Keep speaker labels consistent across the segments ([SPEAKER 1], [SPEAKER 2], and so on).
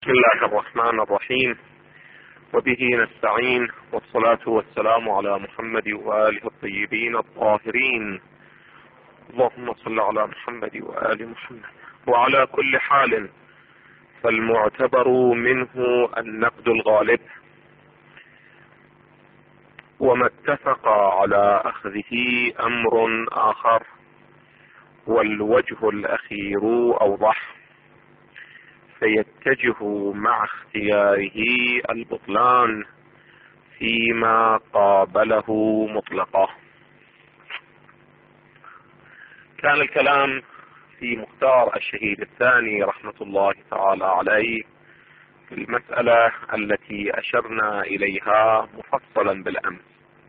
[SPEAKER 1] بسم الله الرحمن الرحيم، وبه نستعين، والصلاة والسلام على محمد وآله الطيبين الطاهرين. اللهم صل على محمد وآل محمد. وعلى كل حال فالمعتبر منه النقد الغالب، وما اتفق على أخذه أمر آخر، والوجه الأخير أوضح، فيتجه مع اختياره البطلان فيما قابله مطلقه. كان الكلام في مختار الشهيد الثاني رحمة الله تعالى عليه في المسألة التي أشرنا إليها مفصلا بالأمس.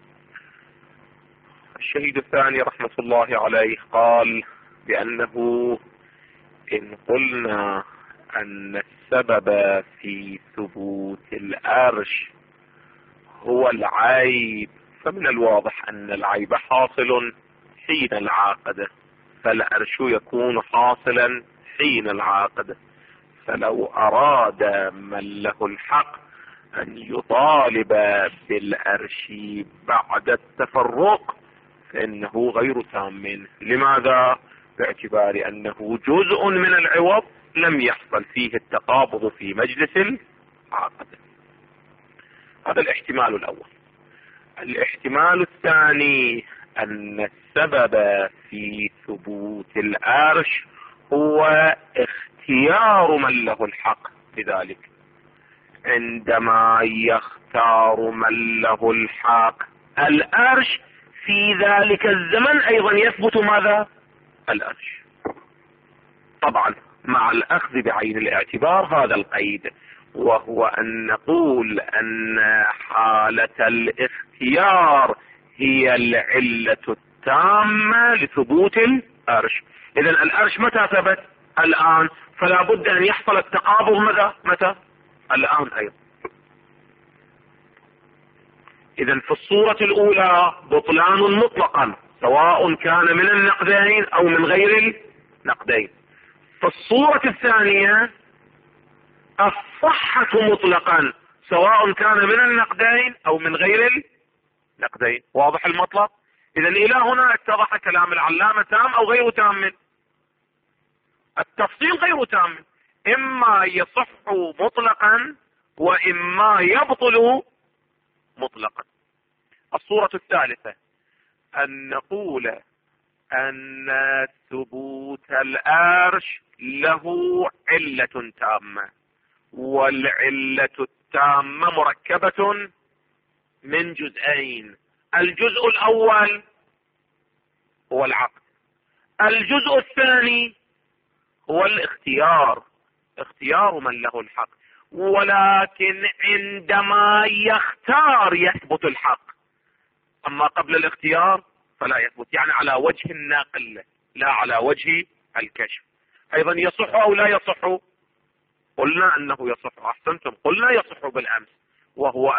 [SPEAKER 1] الشهيد الثاني رحمة الله عليه قال بأنه إن قلنا أن السبب في ثبوت الأرش هو العيب، فمن الواضح أن العيب حاصل حين العاقدة، فالأرش يكون حاصلا حين العاقدة. فلو أراد من له الحق أن يطالب بالأرش بعد التفرق فإنه غير تام. لماذا؟ باعتبار أنه جزء من العوض لم يحصل فيه التقابض في مجلس العقد. هذا الاحتمال الأول. الاحتمال الثاني أن السبب في ثبوت الأرش هو اختيار من له الحق بذلك. عندما يختار من له الحق الأرش في ذلك الزمن أيضا يثبت ماذا؟ الأرش، طبعا مع الأخذ بعين الاعتبار هذا القيد، وهو أن نقول أن حالة الاختيار هي العلة التامة لثبوت الأرش. إذن الأرش متى ثبت؟ الآن، فلا بد أن يحصل التقابض متى؟ الآن أيضا. إذن في الصورة الأولى بطلان مطلقا سواء كان من النقدين أو من غير النقدين. في الصورة الثانية الصحة مطلقا سواء كان من النقدين أو من غير النقدين. واضح المطلب؟ إذن إلى هنا اتضح كلام العلامة تام أو غير تام. التفصيل غير تام، إما يصح مطلقا وإما يبطل مطلقا. الصورة الثالثة أن نقول أن ثبوت الأرش له علة تامة، والعلة التامة مركبة من جزئين. الجزء الأول هو العقد، الجزء الثاني هو الاختيار، اختيار من له الحق. ولكن عندما يختار يثبت الحق، أما قبل الاختيار فلا يثبت، يعني على وجه الناقل لا على وجه الكشف. أيضا يصح أو لا يصح؟ قلنا أنه يصح، أحسنتم، قلنا يصح بالأمس، وهو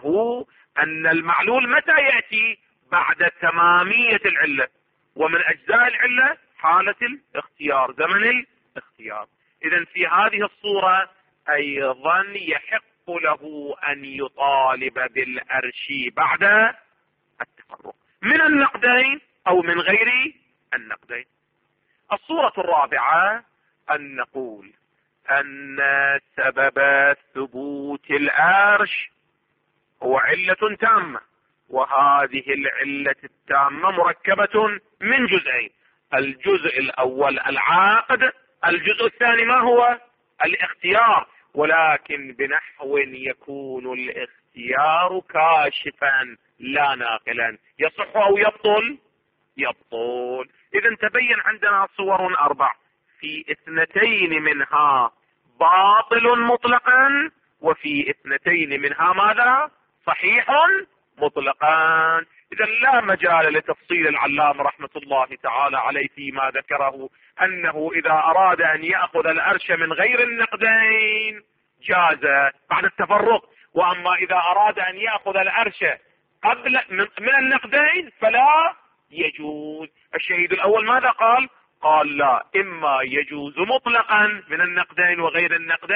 [SPEAKER 1] أن المعلول متى يأتي؟ بعد تمامية العلة، ومن أجزاء العلة حالة الاختيار، زمن الاختيار. إذن في هذه الصورة أيضا يحق له أن يطالب بالأرش بعد التفرق من النقدين أو من غير النقدين. الصورة الرابعة أن نقول أن سبب ثبوت الأرش هو علة تامة، وهذه العلة التامة مركبة من جزئين. الجزء الأول العقد، الجزء الثاني ما هو؟ الاختيار، ولكن بنحو يكون الاختيار كاشفا لا ناقلا. يصح أو يبطل؟ يبطل. إذن تبين عندنا صور أربع، في اثنتين منها باطل مطلقا، وفي اثنتين منها ماذا؟ صحيح مطلقا. إذن لا مجال لتفصيل العلامة رحمة الله تعالى عليه فيما ذكره، أنه إذا أراد أن يأخذ الأرش من غير النقدين جاز بعد التفرق، وأما إذا أراد أن يأخذ الأرش قبل من النقدين فلا يجوز. الشهيد الأول ماذا قال؟ قال لا، إما يجوز مطلقا من النقدين وغير النقدين،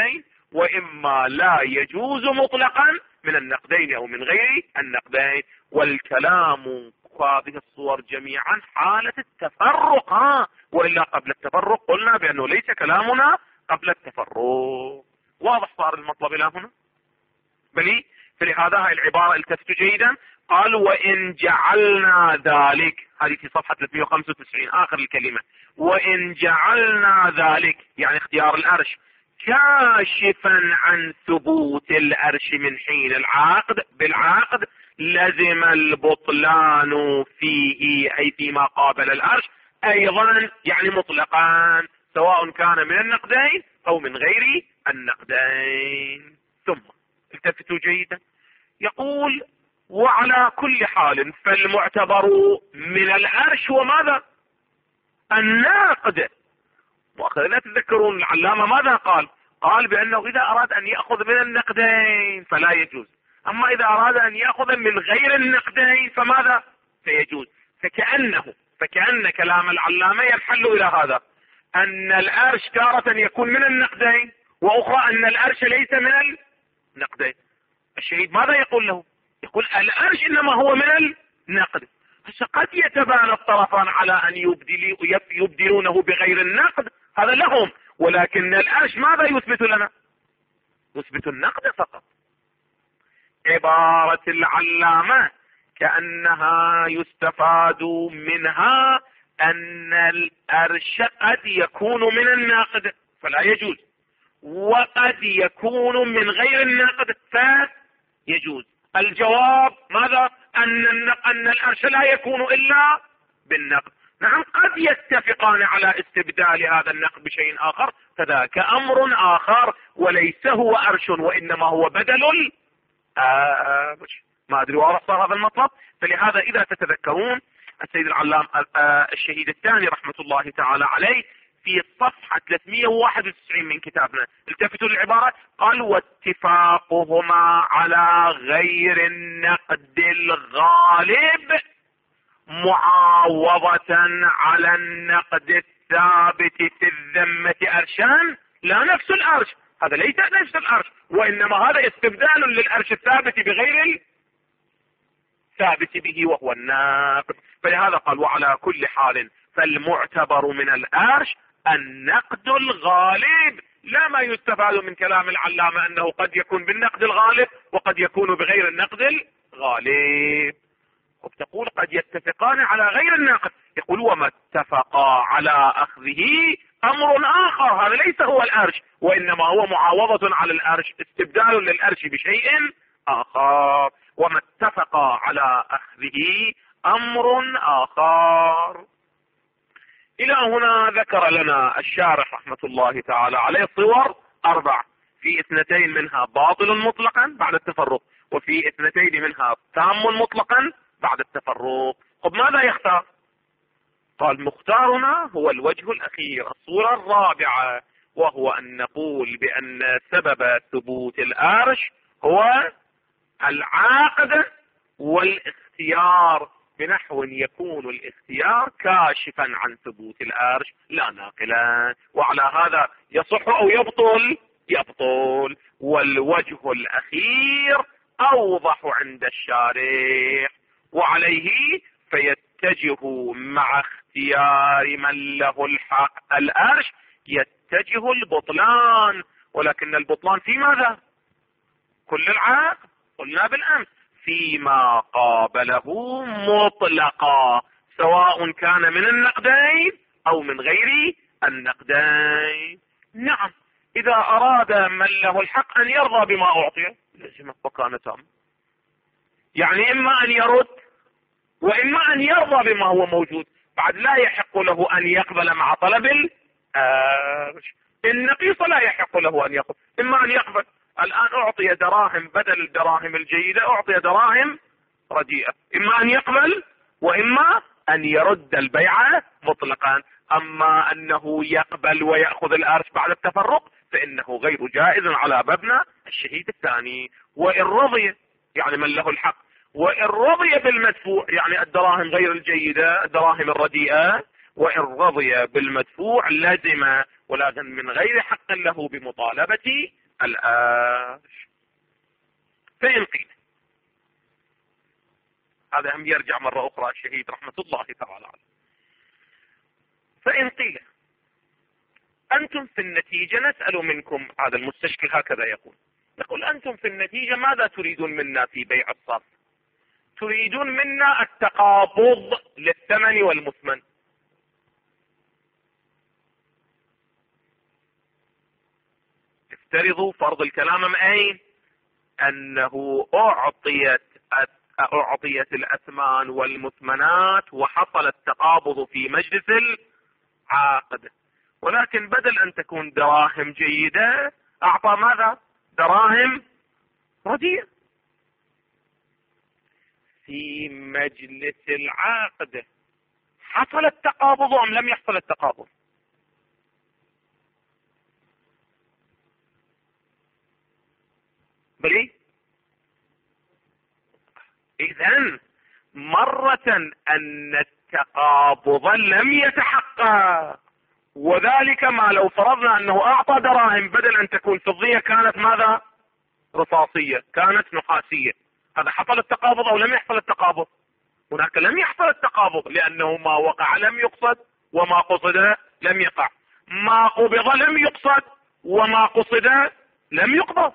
[SPEAKER 1] وإما لا يجوز مطلقا من النقدين أو من غير النقدين. والكلام هذه الصور جميعا حالة التفرق، وإلا قبل التفرق قلنا بأنه ليس كلامنا قبل التفرق. واضح صار المطلب إلى هنا؟ بلي فلهذا هاي العبارة التفتوا جيدا. قال وإن جعلنا ذلك، هذه في صفحة 395 آخر الكلمة، وإن جعلنا ذلك يعني اختيار الأرش كاشفا عن ثبوت الأرش من حين العقد بالعقد لزم البطلان فيه، أي فيما قابل الأرش أيضا يعني مطلقا، سواء كان من النقدين أو من غير النقدين. ثم التفتوا جيدا، يقول وعلى كل حال فالمعتبر من الأرش وماذا؟ النقد. لا تذكرون العلامة ماذا قال؟ قال بأنه إذا أراد أن يأخذ من النقدين فلا يجوز، أما إذا أراد أن يأخذ من غير النقدين فماذا؟ فيجوز. فكأن كلام العلامة ينحل إلى هذا، أن الأرش تارة يكون من النقدين، وأخرى أن الأرش ليس من النقدين. الشهيد ماذا يقول له؟ يقول الأرش إنما هو من النقد. قد يتبانى الطرفان على أن يبدلونه بغير النقد، هذا لهم، ولكن الأرش ماذا يثبت لنا؟ يثبت النقد فقط. عبارة العلامة كأنها يستفاد منها أن الأرش قد يكون من النقد فلا يجوز، وقد يكون من غير النقد فيجوز. الجواب ماذا؟ أن الأرش لا يكون إلا بالنقد. نعم، قد يتفقان على استبدال هذا النقد بشيء آخر، فذاك أمر آخر وليس هو أرش وإنما هو بدل ما أدري واضح صار هذا المطلب. فلهذا إذا تتذكرون السيد العلام الشهيد الثاني رحمة الله تعالى عليه في صفحة 391 من كتابنا التفتوا للعبارة، قال واتفاقهما على غير النقد الغالب معاوضة على النقد الثابت في الذمة أرشان لا نفس الأرش. هذا ليس نفس الأرش، وإنما هذا استبدال للأرش الثابت بغير الثابت به وهو النقد. فلهذا قال وعلى كل حال فالمعتبر من الأرش النقد الغالب، لا ما يستفاد من كلام العلامة أنه قد يكون بالنقد الغالب وقد يكون بغير النقد الغالب. وبتقول قد يتفقان على غير النقد، يقول وما اتفقا على أخذه أمر آخر، هذا ليس هو الأرش وإنما هو معاوضة على الأرش، استبدال للأرش بشيء آخر. وما اتفقا على أخذه أمر آخر. إلى هنا ذكر لنا الشارح رحمة الله تعالى عليه صور 4، في 2 منها باطل مطلقا بعد التفرق، وفي 2 منها تام مطلقا بعد التفرق. طب ماذا يختار؟ قال مختارنا هو الوجه الأخير، الصورة 4، وهو أن نقول بأن سبب ثبوت الأرش هو العقد والاختيار، بنحو يكون الاختيار كاشفا عن ثبوت الأرش لا ناقلا، وعلى هذا يصح أو يبطل. والوجه الأخير أوضح عند الشارح، وعليه فيتجه مع اختيار من له الحق الأرش يتجه البطلان. ولكن البطلان في ماذا؟ كل العقد قلنا بالأمس فيما قابله مطلقا، سواء كان من النقدين أو من غير النقدين. نعم، إذا أراد من له الحق أن يرضى بما أعطي لزم وكان تام، يعني إما أن يرد وإما أن يرضى بما هو موجود. بعد لا يحق له أن يقبل مع طلب النقيص، لا يحق له أن يقبل، إما أن يقبل. الآن أعطي دراهم بدل الدراهم الجيدة، أعطي دراهم رديئة، إما أن يقبل وإما أن يرد البيعة مطلقا. أما أنه يقبل ويأخذ الأرش بعد التفرق فإنه غير جائز على مبنى الشهيد الثاني. وإن رضي يعني من له الحق، وإن رضي بالمدفوع يعني الدراهم غير الجيدة الدراهم الرديئة، وإن رضي بالمدفوع لازم ولازم من غير حق له بمطالبة الأرش. فإن قيل، هذا هم يرجع مرة أخرى الشهيد رحمة الله تعالى عليه، فإن قيل أنتم في النتيجة نسأل منكم، هذا المستشكل هكذا يقول أنتم في النتيجة ماذا تريدون منا في بيع الصرف؟ تريدون منا التقابض للثمن والمثمن. افترضوا فرض الكلام من أين؟ أنه أعطيت الأثمان والمثمنات وحصل التقابض في مجلس العقد، ولكن بدل أن تكون دراهم جيدة أعطى ماذا؟ دراهم رديئة. في مجلس العقد حصل التقابض أم لم يحصل التقابض؟ بلي؟ إذن مرة أن التقابض لم يتحقق، وذلك ما لو فرضنا أنه أعطى دراهم بدل أن تكون فضية كانت ماذا؟ رصاصية، كانت نحاسية. هذا حصل التقابض أو لم يحصل التقابض؟ هناك لم يحصل التقابض، لأنه ما وقع لم يقصد وما قصد لم يقع، ما قبض لم يقصد وما قصد لم يقبض.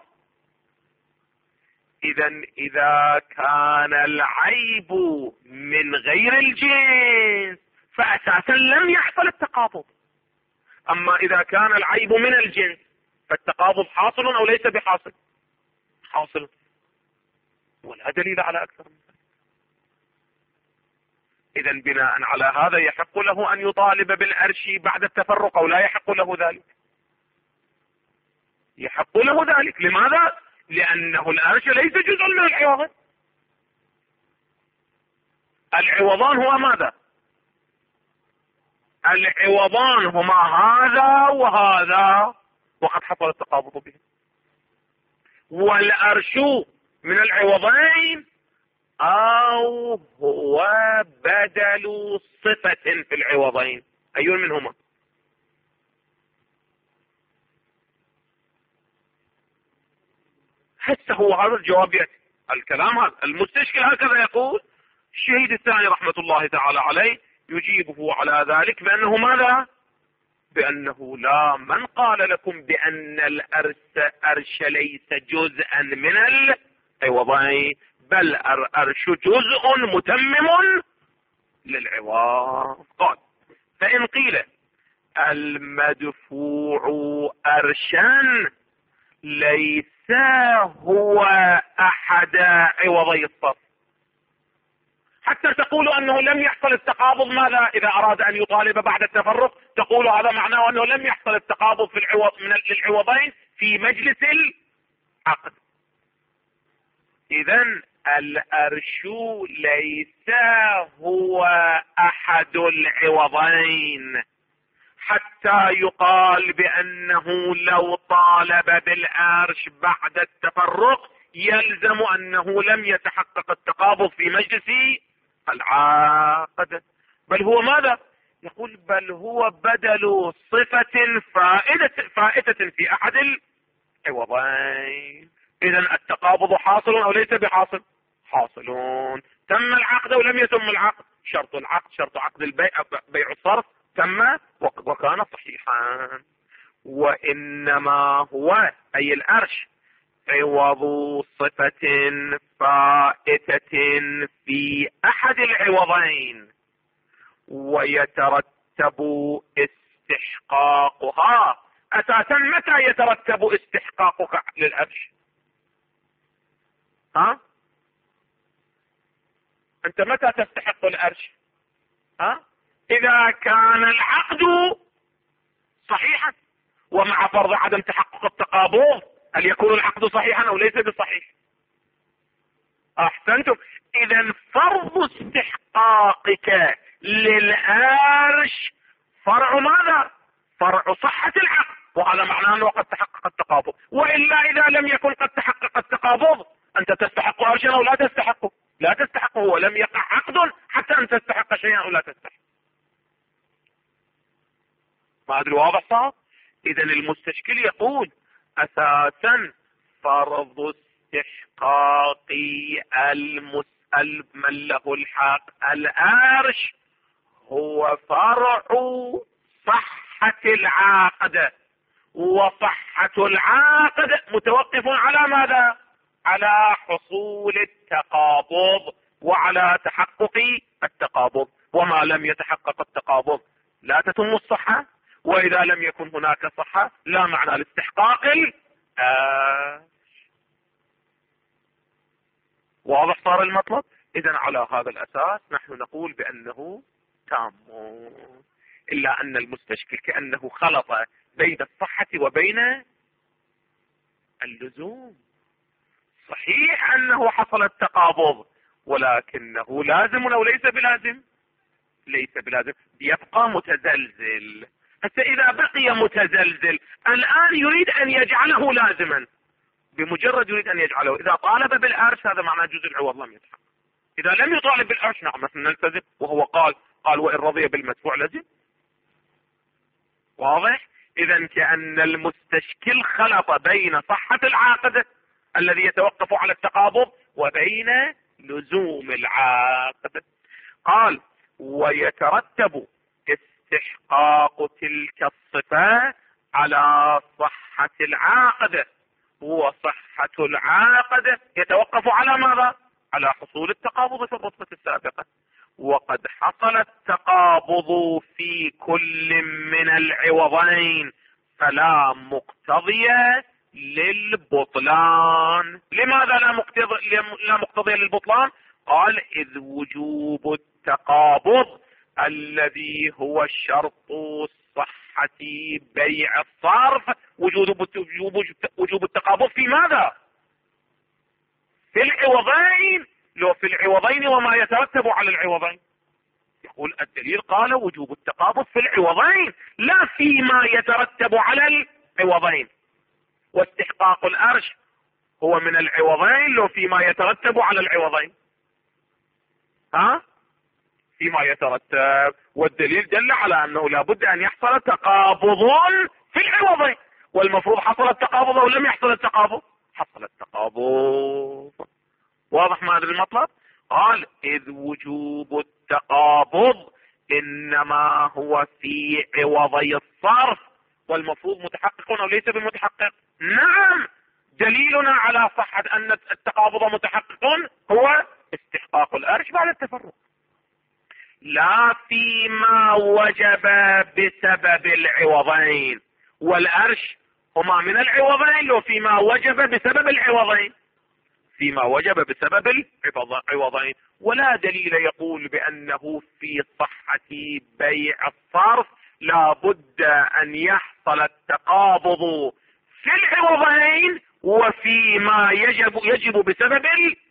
[SPEAKER 1] إذا كان العيب من غير الجنس فأساسا لم يحصل التقابض. أما إذا كان العيب من الجنس فالتقابض حاصل أو ليس بحاصل؟ حاصل، ولا دليل على أكثر من ذلك. إذا بناء على هذا يحق له أن يطالب بالأرش بعد التفرق أو لا يحق له ذلك؟ يحق له ذلك. لماذا؟ لأنه الأرش ليس جزء من العوض. العوضان هو ماذا؟ العوضان هما هذا وهذا، وقد حصل التقابض به. والأرش من العوضين أو هو بدل صفة في العوضين، أي منهما؟ هسه هو هذا الجواب يأتي. الكلام هذا المستشكل هكذا يقول. الشهيد الثاني رحمة الله تعالى عليه يجيبه على ذلك بأنه ماذا؟ بأنه لا، من قال لكم بأن الأرش ليس جزءا من العوضين، بل الأرش جزء متمم للعوض. قال فإن قيل المدفوع أرشا ليس هو أحد عوضي الصرف، حتى تقول أنه لم يحصل التقابض. ماذا إذا أراد أن يطالب بعد التفرق؟ تقول هذا معناه أنه لم يحصل التقابض في العوض من العوضين في مجلس العقد. إذن الأرش ليس هو أحد العوضين، حتى يقال بأنه لو طالب بالأرش بعد التفرق يلزم أنه لم يتحقق التقابض في مجلس العقد. بل هو ماذا؟ يقول بل هو بدل صفة فائدة في أحد العوضين. إذن التقابض حاصل أو ليس بحاصل؟ حاصلون. تم العقد أو لم يتم العقد؟ شرط العقد، شرط عقد البيع، بيع الصرف تم وكان صحيحا. وإنما هو أي الأرش عوض صفة فائتة في أحد العوضين ويترتب استحقاقها. أساسا متى يترتب استحقاقك للأرش؟ أنت متى تستحق الأرش؟ إذا كان العقد صحيحا. ومع فرض عدم تحقق التقابض هل يكون العقد صحيحا أو ليس بصحيح؟ أحسنتم. إذا فرض استحقاقك للأرش فرع ماذا؟ فرع صحة العقد، وهذا معناه أنه قد تحقق التقابض. وإلا إذا لم يكن قد تحقق التقابض أنت تستحق أرشا أو لا تستحقه؟ لا تستحقه، ولم يقع عقد حتى أن تستحق شيئا أو لا تستحق. ما أدري واضح صار؟ إذا المستشكل يقول أساسا فرض استحقاق المسأل من له الحق الأرش هو فرع صحة العقد، وصحة العقد متوقف على ماذا؟ على حصول التقابض وعلى تحقق التقابض، وما لم يتحقق التقابض لا تتم الصحة، وإذا لم يكن هناك صحة لا معنى لاستحقاق واضح صار المطلب؟ إذن على هذا الأساس نحن نقول بأنه تام، إلا أن المستشكل كأنه خلط بين الصحة وبين اللزوم. صحيح أنه حصل التقابض، ولكنه لازم أو ليس بلازم؟ ليس بلازم، يبقى متزلزل. حتى إذا بقي متزلزل الآن يريد أن يجعله لازما، بمجرد يريد أن يجعله، إذا طالب بالأرش هذا معناه جزء العوض لم يتحقق. إذا لم يطالب بالأرش نعم مثلا نلتزم، وهو قال وإن رضي بالمدفوع لزم. واضح؟ إذا كأن المستشكل خلط بين صحة العقد الذي يتوقف على التقابض وبين لزوم العقد. قال ويترتب استحقاق تلك الصفة على صحة العقد، وصحة العقد يتوقف على ماذا؟ على حصول التقابض في الرتبة السابقة، وقد حصل التقابض في كل من العوضين فلا مقتضي للبطلان. لماذا لا مقتضي للبطلان؟ قال إذ وجوب التقابض الذي هو شرط صحة بيع الصرف وجوب التقابض في ماذا؟ في العوضين. لو في العوضين وما يترتب على العوضين، يقول الدليل قال وجوب التقابض في العوضين لا فيما يترتب على العوضين، واستحقاق الأرش هو من العوضين لو فيما يترتب على العوضين. فيما يترتب، والدليل دل على أنه لابد أن يحصل تقابض في العوضين، والمفروض حصل التقابض أو لم يحصل التقابض؟ حصل التقابض. واضح ما هذا المطلب؟ قال إذ وجوب التقابض إنما هو في عوضي الصرف، والمفروض متحقق أو ليس بمتحقق؟ نعم، دليلنا على صحة أن التقابض متحقق هو استحقاق الأرش بعد التفرق، لا فيما وجب بسبب العوضين، والأرش هما من العوضين لو فيما وجب بسبب العوضين، فيما وجب بسبب العوضين. ولا دليل يقول بأنه في صحة بيع الصرف لا بد أن يحصل التقابض في العوضين وفيما يجب بسبب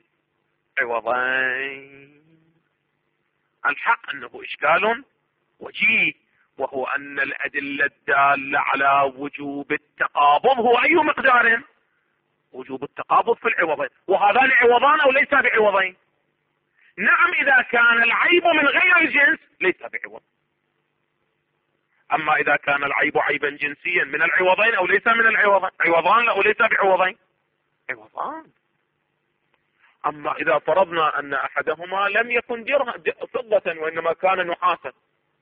[SPEAKER 1] العوضين. الحق أنه إشكال وجيه، وهو أن الأدلة الدالة على وجوب التقابض هو أي مقدار؟ وجوب التقابض في العوضين، وهذان عوضان أو ليس بعوضين؟ نعم، إذا كان العيب من غير الجنس ليس بعوض، أما إذا كان العيب عيبا جنسيا من العوضين أو ليس من العوضين؟ عوضان أو ليس بعوضين؟ عوضان. أما إذا فرضنا أن أحدهما لم يكن فضة وإنما كان نحاسا،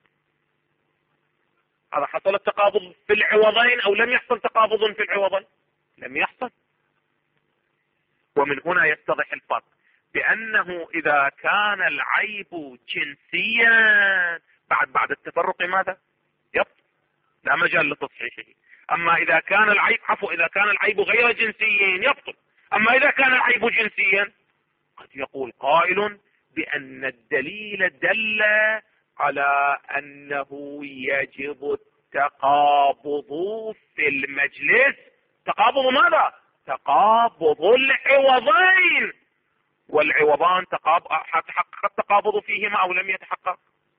[SPEAKER 1] هذا حصل التقابض في العوضين أو لم يحصل تقابض في العوضين؟ لم يحصل. ومن هنا يتضح الفرق بأنه إذا كان العيب جنسيا بعد التفرق ماذا؟ يبطل، لا مجال لتصحيحه. أما إذا كان العيب إذا كان العيب غير جنسي يبطل. أما إذا كان العيب جنسيا قد يقول قائل بأن الدليل دل على أنه يجب التقابض في المجلس. تقابض ماذا؟ تقابض العوضين، والعوضان تحقق التقابض فيهما أو لم يتحقق؟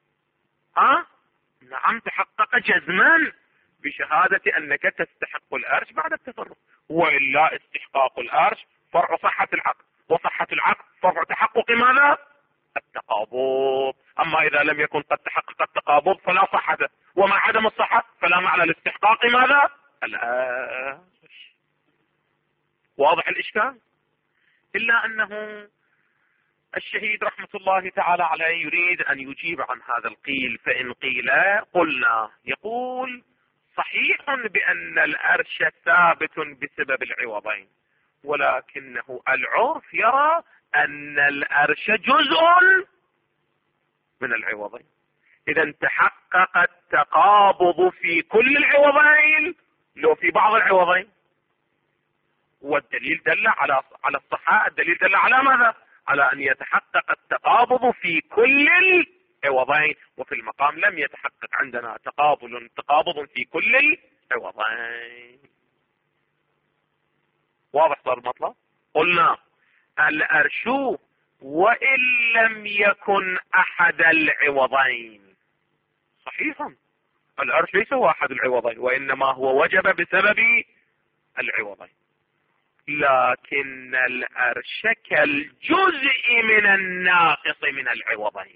[SPEAKER 1] نعم، تحقق جزما بشهادة أنك تستحق الأرش بعد التفرق، وإلا استحقاق الأرش فرع صحة العقد، وصحة العقد فرع تحقق ماذا؟ التقابض. أما إذا لم يكن قد تحقق التقابض فلا صحة، ومع عدم الصحة فلا معنى لاستحقاق ماذا؟ الأرش. واضح الإشكال؟ إلا أنه الشهيد رحمة الله تعالى عليه يريد أن يجيب عن هذا القيل، فإن قيل قلنا. يقول صحيح بأن الأرش ثابت بسبب العوضين، ولكنه العرف يرى أن الأرش جزء من العوضين. إذا تحقق التقابض في كل العوضين لو في بعض العوضين، والدليل دل على الصحة. الدليل دل على ماذا؟ على أن يتحقق التقابض في كل العوضين، وفي المقام لم يتحقق عندنا تقابض في كل العوضين. واضح صار المطلب؟ قلنا الأرش وإن لم يكن أحد العوضين. صحيحا الأرش ليس هو أحد العوضين، وإنما هو وجب بسبب العوضين، لكن الأرش كالجزء من الناقص من العوضين.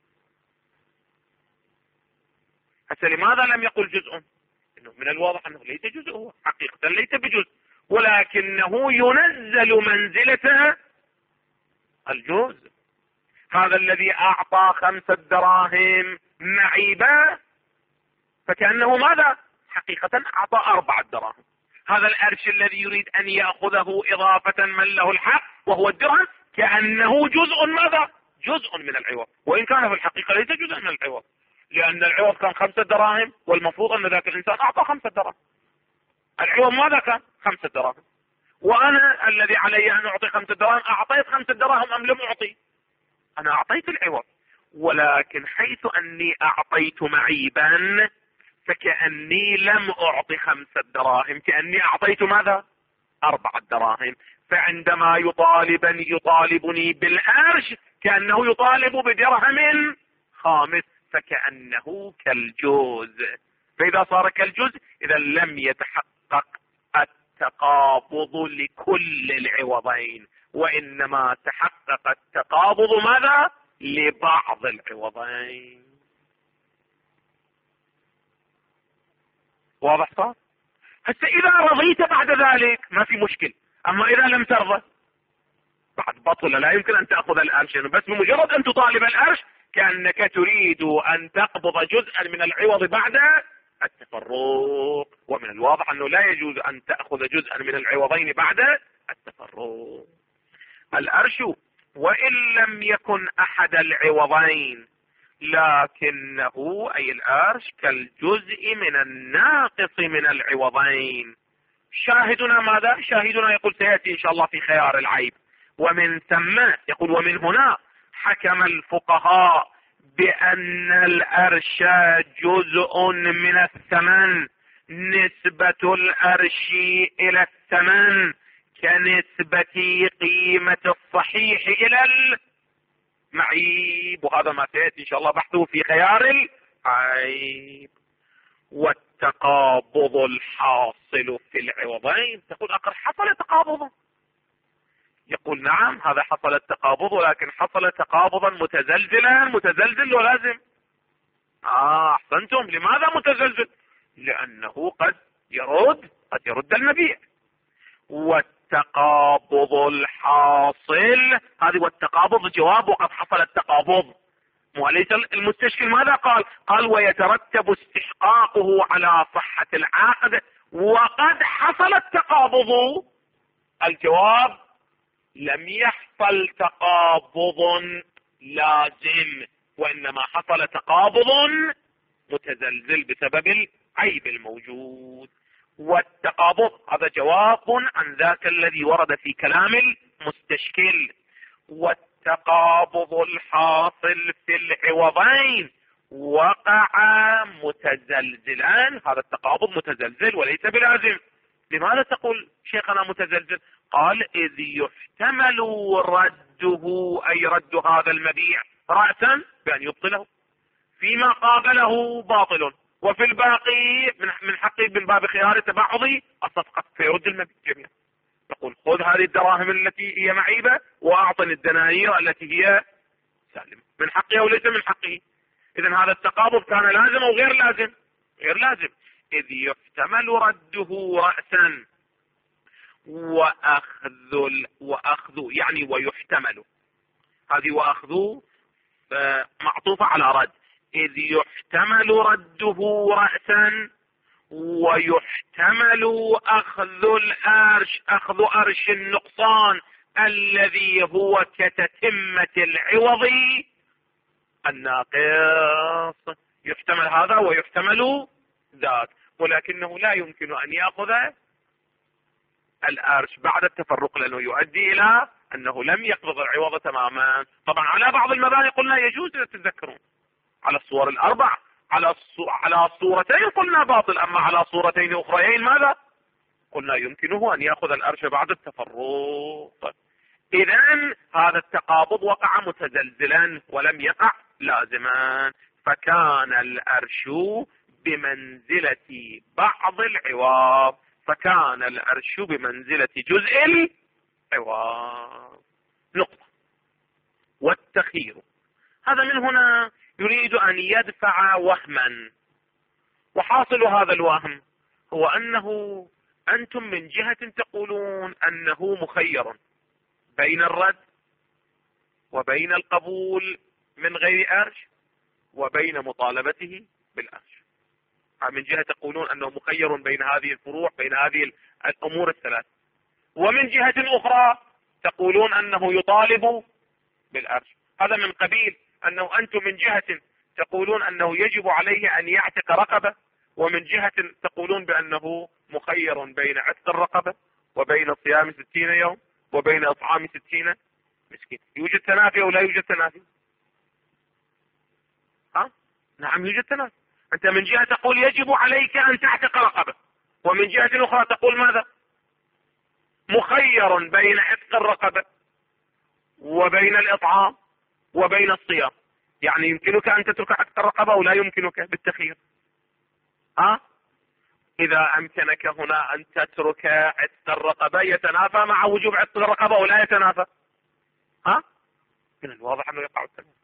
[SPEAKER 1] هسه لماذا لم يقل جزء؟ إنه من الواضح أنه ليس جزء، هو حقيقة ليس بجزء، ولكنه ينزل منزلة الجزء. هذا الذي أعطى 5 دراهم معيبة فكأنه ماذا؟ حقيقة أعطى 4 دراهم. هذا الأرش الذي يريد أن يأخذه إضافة من له الحق وهو الدرهم كأنه جزء ماذا؟ جزء من العوض، وإن كان في الحقيقة ليس جزء من العوض، لأن العوض كان 5 دراهم، والمفروض أن ذاك الإنسان أعطى 5 دراهم. العوض ماذا كان؟ 5 دراهم، وأنا الذي علي أن أعطي 5 دراهم أعطيت 5 دراهم أم لم أعطي؟ أنا أعطيت العوض، ولكن حيث أني أعطيت معيبا فكأني لم أعطي 5 دراهم، كأني أعطيت ماذا؟ 4 دراهم. فعندما يطالبني بالأرش كأنه يطالب بدرهم خامس، فكأنه كالجزء. فإذا صار كالجزء إذا لم يتحقق التقابض لكل العوضين، وإنما تحقق التقابض ماذا؟ لبعض العوضين. واضح صار؟ هسه إذا رضيت بعد ذلك ما في مشكل، أما إذا لم ترضى بعد بطل، لا يمكن أن تأخذ الأرش، بس بمجرد أن تطالب الأرش كأنك تريد أن تقبض جزءا من العوض بعد التفرق، ومن الواضح أنه لا يجوز أن تأخذ جزءا من العوضين بعد التفرق. الأرش وإن لم يكن أحد العوضين لكنه أي الأرش كالجزء من الناقص من العوضين. شاهدنا ماذا؟ شاهدنا يقول سيأتي إن شاء الله في خيار العيب. ومن ثم يقول ومن هنا حكم الفقهاء بأن الأرش جزء من الثمن، نسبة الأرش إلى الثمن كنسبة قيمة الصحيح إلى المعيب، وهذا ما سيأتي إن شاء الله بحثه في خيار العيب. والتقابض الحاصل في العوضين، تقول أقر حصل تقابضا؟ يقول نعم هذا حصل التقابض، ولكن حصل تقابضا متزلزلا، متزلزل ولازم. أحسنتم. لماذا متزلزل؟ لأنه قد يرد المبيع. والتقابض الحاصل، هذه والتقابض جواب وقد حصل التقابض، وليس المستشكل ماذا قال؟ قال ويترتب استحقاقه على صحة العقد وقد حصل التقابض. الجواب لم يحصل تقابض لازم، وإنما حصل تقابض متزلزل بسبب العيب الموجود. والتقابض هذا جواب عن ذاك الذي ورد في كلام المستشكل. والتقابض الحاصل في العوضين وقع متزلزلان، هذا التقابض متزلزل وليس بلازم. لماذا تقول شيخنا متزلزل؟ قال إذ يحتمل رده، أي رد هذا المبيع رأسا بأن يبطله، فيما قابله باطل، وفي الباقي من حقه من باب خيار تبعضي الصفقة فيرد المبيع جميعا. تقول خذ هذه الدراهم التي هي معيبة وأعطني الدنانير التي هي سالمة، من حقه أو ليس من حقه. إذن هذا التقابض كان لازم أو غير لازم؟ غير لازم. إذ يحتمل رده رأسا وأخذ يعني ويحتمل. هذه وأخذ معطوفة على رد، إذ يحتمل رده رأسا ويحتمل أخذ الأرش، أخذ أرش النقصان الذي هو كتتمة العوض الناقص. يحتمل هذا ويحتمل ذاك، ولكنه لا يمكن أن يأخذ الأرش بعد التفرق، لأنه يؤدي إلى أنه لم يقبض العوض تماما. طبعا على بعض المباني قلنا يجوز، تتذكرون على الصور الأربع، على صورتين قلنا باطل، أما على صورتين أخريين ماذا قلنا؟ يمكنه أن يأخذ الأرش بعد التفرق. إذن هذا التقابض وقع متزلزلا ولم يقع لازما، فكان الأرش بمنزلة بعض العوض، فكان الأرش بمنزلة جزء العوض. نقطة. والتخيير، هذا من هنا يريد أن يدفع وهما، وحاصل هذا الوهم هو أنه أنتم من جهة تقولون أنه مخير بين الرد وبين القبول من غير أرش وبين مطالبته بالأرش. من جهة تقولون أنه مخير بين هذه الفروع، بين هذه الأمور الثلاث، ومن جهة أخرى تقولون أنه يطالب بالأرش. هذا من قبيل أنه أنتم من جهة تقولون أنه يجب عليه أن يعتق رقبة، ومن جهة تقولون بأنه مخير بين عتق الرقبة وبين صيام 60 يوم وبين إطعام 60 مسكين. يوجد تنافي أو لا يوجد تنافي؟ نعم يوجد تنافي. أنت من جهة تقول يجب عليك أن تعتق رقبة، ومن جهة أخرى تقول ماذا؟ مخير بين عتق الرقبة وبين الإطعام وبين الصيام. يعني يمكنك أن تترك عتق الرقبة ولا يمكنك بالتخيير. إذا أمكنك هنا أن تترك عتق الرقبة يتنافى مع وجوب عتق الرقبة ولا يتنافى؟ من الواضح أنه يقع التنافي.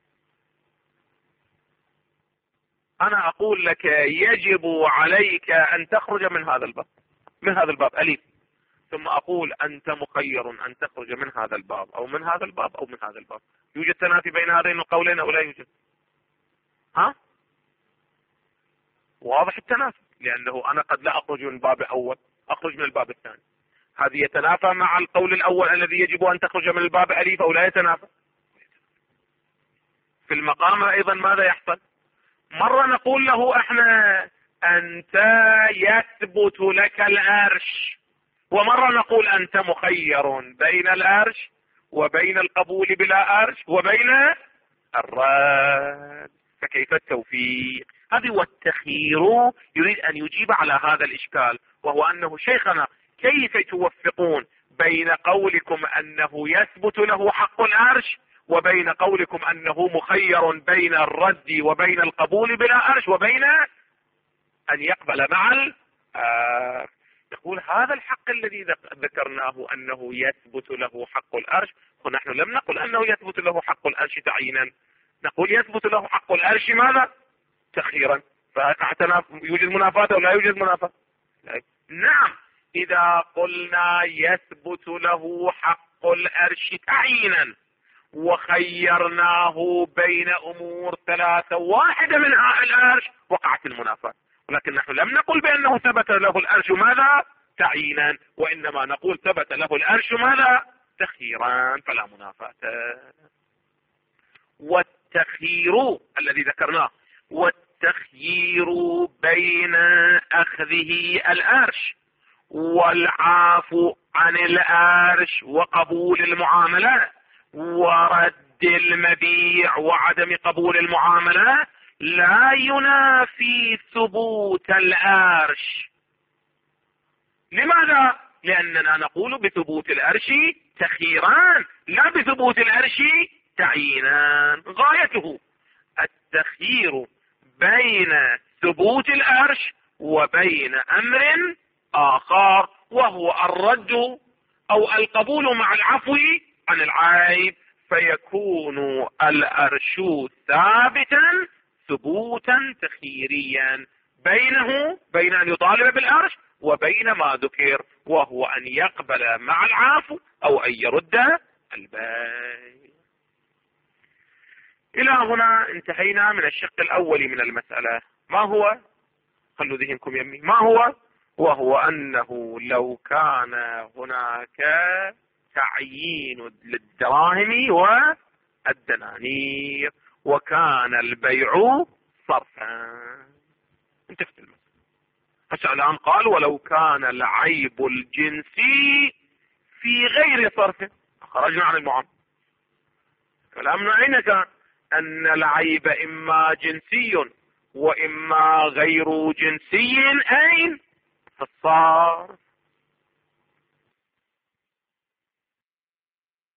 [SPEAKER 1] أنا أقول لك يجب عليك أن تخرج من هذا الباب، من هذا الباب أليف، ثم أقول أنت مخير أن تخرج من هذا الباب أو من هذا الباب أو من هذا الباب. يوجد تنافي بين هذين القولين أو لا يوجد؟ واضح التنافي، لأنه أنا قد لا أخرج من الباب الأول، أخرج من الباب الثاني. هذه يتنافى مع القول الأول الذي يجب أن تخرج من الباب أليف أو لا يتنافى. في المقام أيضا ماذا يحصل؟ مرة نقول له احنا أنت يثبت لك الأرش، ومرة نقول أنت مخير بين الأرش وبين القبول بلا أرش وبين الرد، فكيف التوفيق؟ هذا والتخيير يريد أن يجيب على هذا الإشكال، وهو أنه شيخنا كيف توفقون بين قولكم أنه يثبت له حق الأرش وبين قولكم أنه مخير بين الرد وبين القبول بلا أرش وبين أن يقبل مع الأرش؟ يقول هذا الحق الذي ذكرناه أنه يثبت له حق الأرش، ونحن لم نقل أنه يثبت له حق الأرش تعيينا، نقول يثبت له حق الأرش ماذا؟ تخييرا. يوجد منافاة أو لا يوجد منافاة؟ نعم، إذا قلنا يثبت له حق الأرش تعيينا وخيرناه بين أمور ثلاثة واحدة منها الأرش وقعت المنافاة، ولكن نحن لم نقل بأنه ثبت له الأرش ماذا؟ تعيينا، وإنما نقول ثبت له الأرش ماذا؟ تخييرا، فلا منافاة. والتخيير الذي ذكرناه، والتخيير بين أخذه الأرش والعفو عن الأرش وقبول المعاملات ورد المبيع وعدم قبول المعاملات لا ينافي ثبوت الأرش. لماذا؟ لأننا نقول بثبوت الأرش تخييران لا بثبوت الأرش تعيينان. غايته التخيير بين ثبوت الأرش وبين أمر آخر، وهو الرد أو القبول مع العفو عن العيب، فيكون الأرش ثابتا ثبوتا تخييريا بين أن يطالب بالأرش وبين ما ذكر، وهو أن يقبل مع العفو أو أن يرد البيع. إلى هنا انتهينا من الشق الأول من المسألة. ما هو؟ خلوا ذهنكم يمي. ما هو؟ وهو أنه لو كان هناك تعيين للدراهم والدنانير وكان البيع صرفا، انتهت المسألة. هسه الآن قال ولو كان العيب الجنسي في غير صرفه، خرجنا عن المعاملة. كلامنا أين كان؟ أن العيب إما جنسي وإما غير جنسي. أين؟ في الصرف.